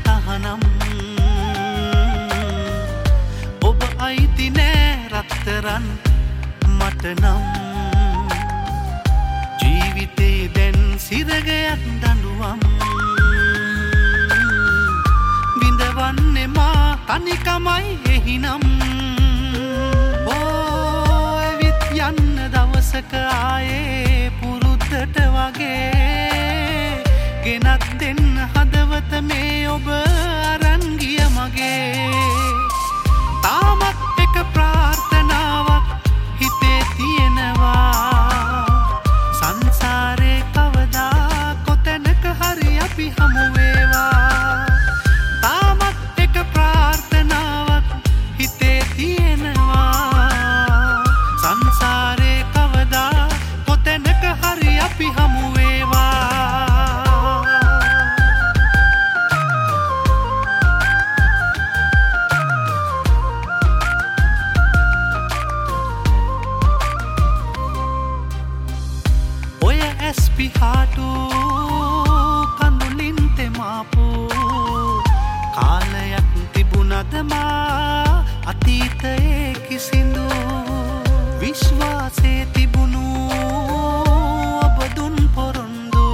තහනම් ඔබ අයිති නෑ රත්තරන් මට නම් ජීවිතේ දැන් සිරගයක් දඬුවම් විඳවන්නේ මා තනිකමයි එහිනම් ඇවිත් යන්න දවසක ආයේ පුරුද්දට වගේ ගෙනත් දෙන්න හදවත මේ ඔබ අරන් ගිය මගේ තාමත් එක ප්‍රාර්ථනාවක් හිතේ තියෙනවා සංසාරේ කවදා කොතැනක හරි අපි හමු වේවා තාමත් එක ප්‍රාර්ථනාවක් හිතේ තියෙනවා සංසාරේ කවදා කොතැනක හරි අපි හමු වේවා පිහාටු කඳුලින් තෙමාපු කාලයක් තිබුණද මා අතීතයේ කිසිදු විශ්වාසයේ තිබුණු ඔබ දුන් පොරොන්දු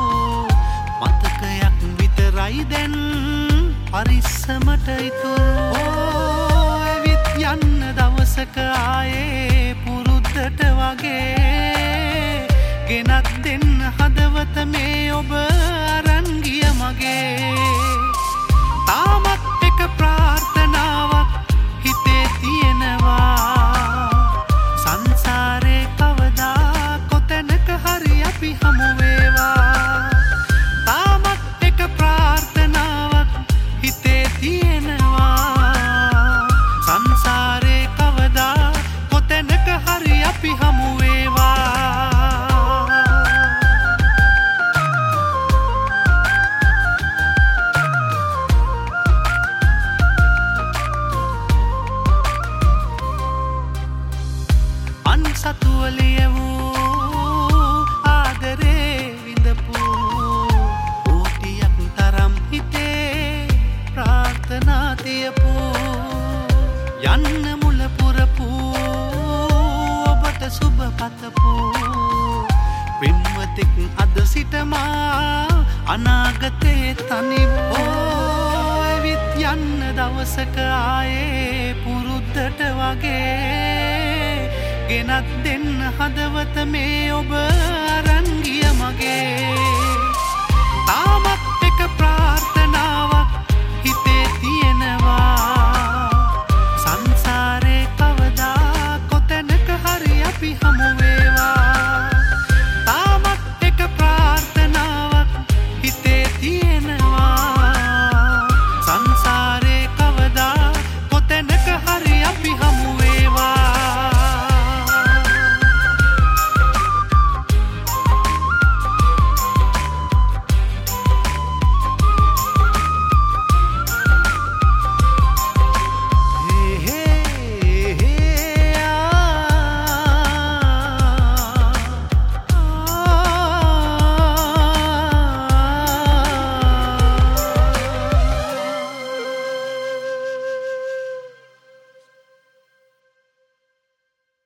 මතකයක් විතරයි දැන් පරිස්සමට ඉතුරු ඇවිත් යන්න දවසක ආයේ පුරුද්දට වගේ ගෙනත් දෙන්න හදවත මේ ඔබ අරන් ගිය මගේ තාමත් එක ප්‍රාර්ථනාවක් හිතේ තියෙනවා සංසාරේ කවදා කොතැනක හරි අපි හමු වේවා තාමත් එක ප්‍රාර්ථනාවක් හිතේ තියෙනවා සංසාරේ කවදා කොතැනක හරි අපි හමු වේවා සතුවලිය වූ ආදරේ විඳපු ඕටියක් තරම් හිතේ ප්‍රාර්ථනා තියපු යන්න මුල පුරපු ඔබට සුබ පතපු පින්වතෙක් අද සිටමා අනාගතේ තනිවෝ ඇවිත් යන්න දවසක ආයේ පුරුද්දට වගේ ගෙනත් දෙන්න හදවත මේ ඔබ අරන් ගිය මගේ තාමත් එක ප්‍රාර්ථනා